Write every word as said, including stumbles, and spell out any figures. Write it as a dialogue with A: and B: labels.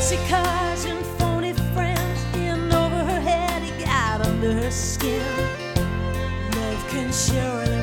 A: Fancy cars and phony friends, in over her head, he got under her skin. Love can surely